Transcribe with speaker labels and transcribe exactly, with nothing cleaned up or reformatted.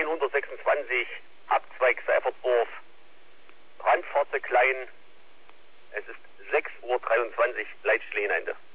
Speaker 1: hundertsechsundzwanzig, Abzweig Seifertsdorf, Randfahrt klein. Es ist sechs Uhr dreiundzwanzig, Leitstelle Ende.